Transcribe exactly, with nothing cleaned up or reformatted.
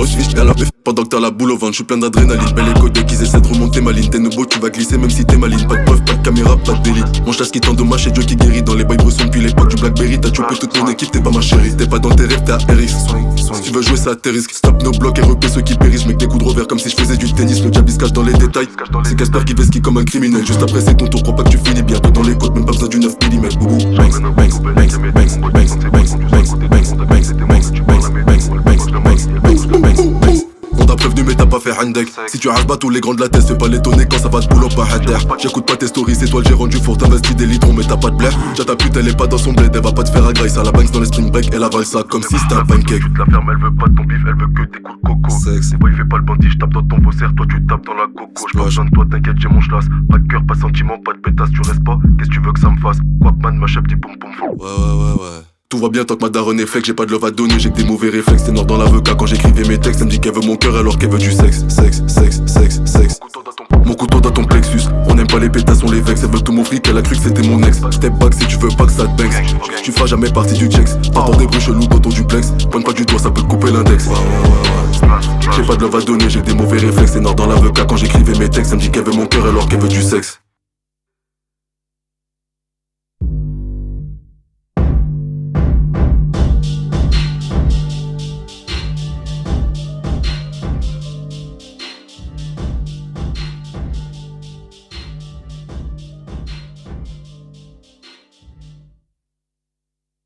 switch à la bœuf. Pendant que t'as la boule au ventre, je suis plein d'adrénaline. Belle écho dès qu'ils essaient de remonter ma ligne. T'es nouveau, tu vas glisser même si t'es maline. Pas de preuve, pas de caméra, pas de délit. Mon chasse qui t'endommage, c'est Dieu qui guérit. Dans les bails bressons depuis l'époque du Blackberry. T'as chopé toute mon équipe, t'es pas ma chérie. T'es pas dans tes rêves, t'es à R X. Si tu veux jouer, c'est à tes risques. Stop nos blocs et repère ceux qui périssent. Mec, des coups de revers comme si je faisais du tennis. Le diable il se cache dans les détails. C'est Casper qui fait ski comme un criminel. Juste après, c'est ton tour, crois pas que tu finis bientôt dans les côtes. Même pas besoin du neuf millimètres. Boubou, banks, banks, banks, banks, banks, banks, banks, banks, banks, banks, banks. On t'a prévenu mais t'as pas fait handek. Si tu rases pas tous les grands de la tête, fais pas l'étonner quand ça va te pull up à terre. J'écoute pas tes stories, c'est toi le gérant du four. T'investis des litrons mais t'as pas de blaire. Déjà ta pute elle est pas dans son bled, elle va pas te faire à graisse. À la banks dans les spring break, elle avale ça comme si c'était un pancake. Tu te la fermes, elle veut pas de ton bif, elle veut que des coups de coco. Sexe. C'est pas il fait pas le bandit, j'tape dans ton faussaire, toi tu tapes dans la coco. J'pas besoin de toi, t'inquiète j'ai mon schlass. Pas de cœur, pas de sentiment, pas de pétasse, tu restes pas. Qu'est-ce que tu veux que ça me fasse? Quapman, ma chef dit poum poum poum. Ouais ouais ouais ouais. Tout va bien tant que ma daronne est fake, j'ai pas de love à donner, j'ai que des mauvais réflexes. T'es noir dans l'avocat quand j'écrivais mes textes. Elle me dit qu'elle veut mon cœur alors qu'elle veut du sexe. Sexe, sexe, sexe, sexe. Mon couteau dans ton plexus. On aime pas les pétasses, on les vexe. Elle veut tout mon fric, elle a cru que c'était mon ex. Step back si tu veux pas que ça te banks. Tu feras jamais partie du checks. Pas pour des bruits chelous dans ton duplex. Pointe pas du doigt, ça peut te couper l'index. Ouais, ouais, ouais, ouais. J'ai pas de love à donner, j'ai des mauvais réflexes. T'es noir dans l'avocat quand j'écrivais mes textes. Elle me dit qu'elle veut mon cœur alors qu'elle veut du sexe.